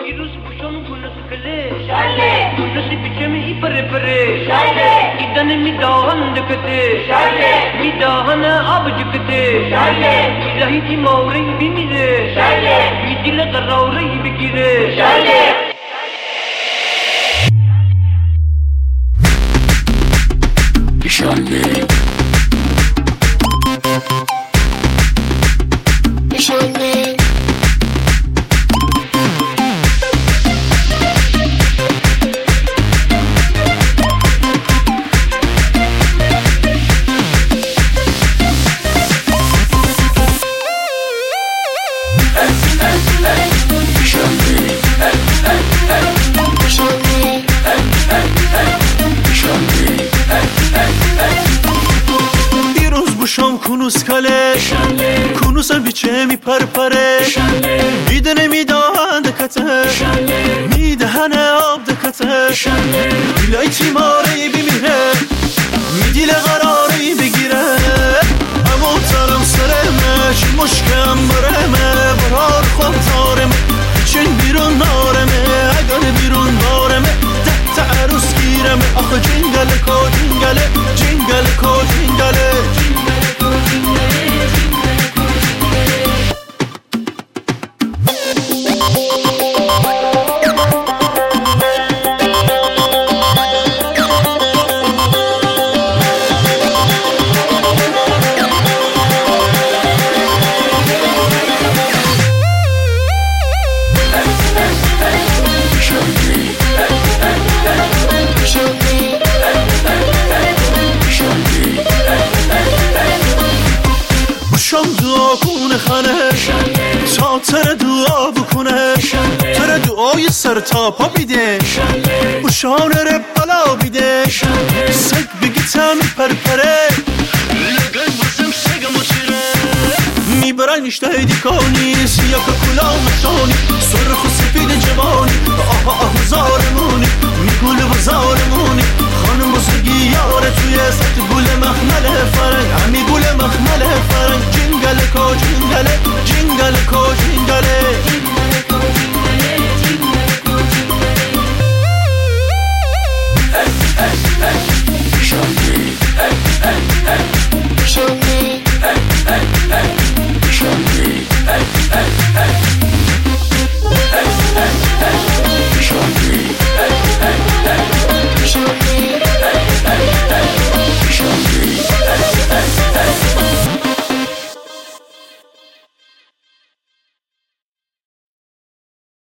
دیروز پوشم گلوس کله شله گلوسی پیچمی ای پره پره شله ایدن میداهند کته شله میداهن آب جکته شله میدهی تی موری بیمیره شله میدیل قراوری بگیره شله شله کنوس کله کنوس بیچه می پرپره میده نمیدهند کته میدهن آب دکته دیلای تیماری بیمیره میدیل قراری بگیره اما ترم سرمه چی مشکم برمه برار خواب تارمه چین بیرون نارمه اگر بیرون بارمه ده عروس گیرمه آخه جنگل کو جنگله جنگل کو جنگله تا تر دعا بکنه تر دعای سر تا پا بیده بشان رب بلا بیده سگ بگی تمی پرپره لگن بزم سگ مچیره میبرن اشتهی دیکانی سیاک کلا مشانی سرخ و سفید جوانی آه زارمونی میگول بزارمونی خانم بزرگی یاره توی سطح گل مخمل فرنگ همی گل مخمل فرنگ جنگل کا جنگل جنگل